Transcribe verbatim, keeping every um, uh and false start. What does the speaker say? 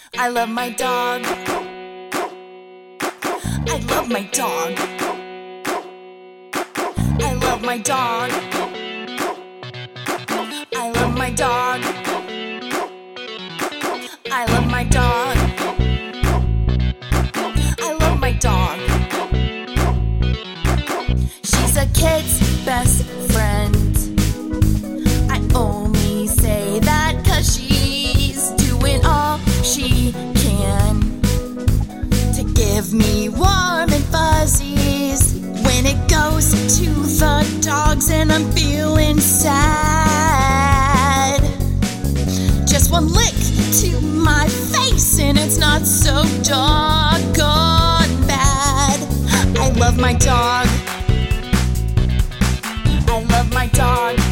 I love my dog. I love my dog. I love my dog. I love my dog. I love my dog. I love my dog. She's a kid's best friend. I only say that 'cause she's doing all she can to give me warm and fuzzies when it goes to the dogs and I'm feeling sad. Just one lick to my face and it's not so doggone bad. I love my dog. I love my dog.